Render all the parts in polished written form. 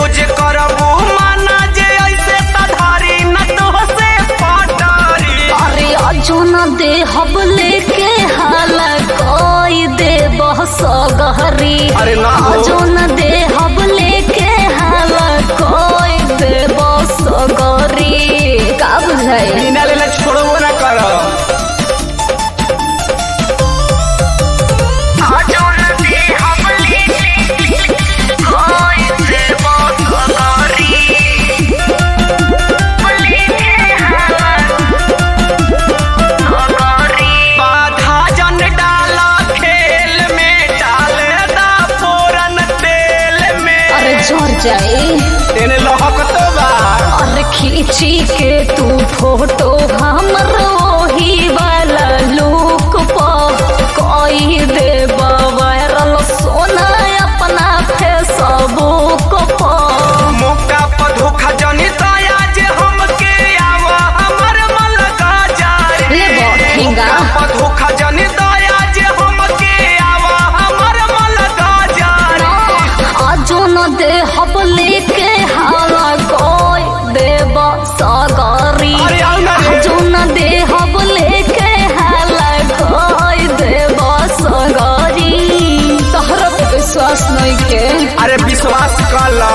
रोज करबू माना जे ऐसे तधारी न तो से पटारी। अरे अजो न दे हब लेके हाला कोई दे बहस गहरी। अरे ना हो। अजो न दे हब लेके हाला कोई दे बहस गहरी। का बुझाई बिना लेला छोड़बो ना करो। तेने लहकतो बा। और खींची के तू फोटो हमर वही वाला लुक पर कोई दे वायरल सोना अपना फेसबुक पर। मौका पर धोखा जनी दया जे हमके आवा हमर मन लगा जाए। ले बठेगा पर धोखा जनी दया जे हमके आवा हमर मन लगा जाए। आजो न दे हब लेके हाला कोई देव सागरी। आजो न दे हब लेके हाला कोई देव सागरी। तहरा पे विश्वास नहीं के। अरे विश्वास कर ला।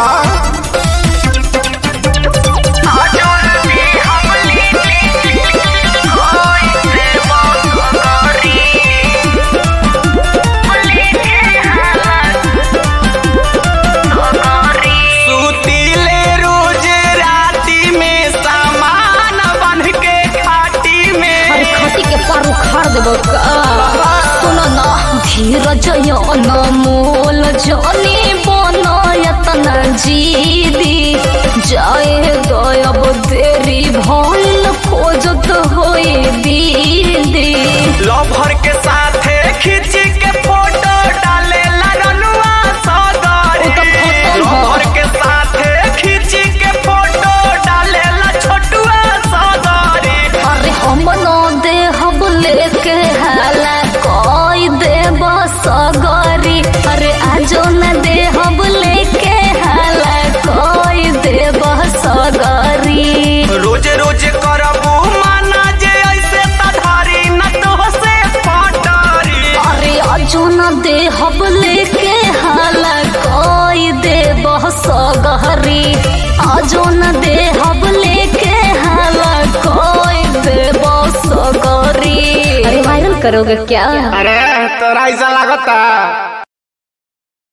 सुनो ना धीरज मोल जनी बनयतना जीदी जाए गयब देरी भइल खोजत होई दीदी। लवर के साथे खींच के फोटो डाले रनुआ सगरी। लवर के साथे खींच के फोटो डाले छोटुआ सगरी। अरे हम न दे हब लेके हाला कोई दे सगरी। अरे आजो न दे हब लेके हाला कोई दे सगरी। रोज रोज करबू माना जे ऐसे तधारी न तो से पटारी। अरे आजो न दे हब लेके हाला कोई दे सगरी। आजो न दे हब लेके हाला कोई दे सगरी। अरे वायरल करोगे क्या? अरे तोरा ऐसा लगता।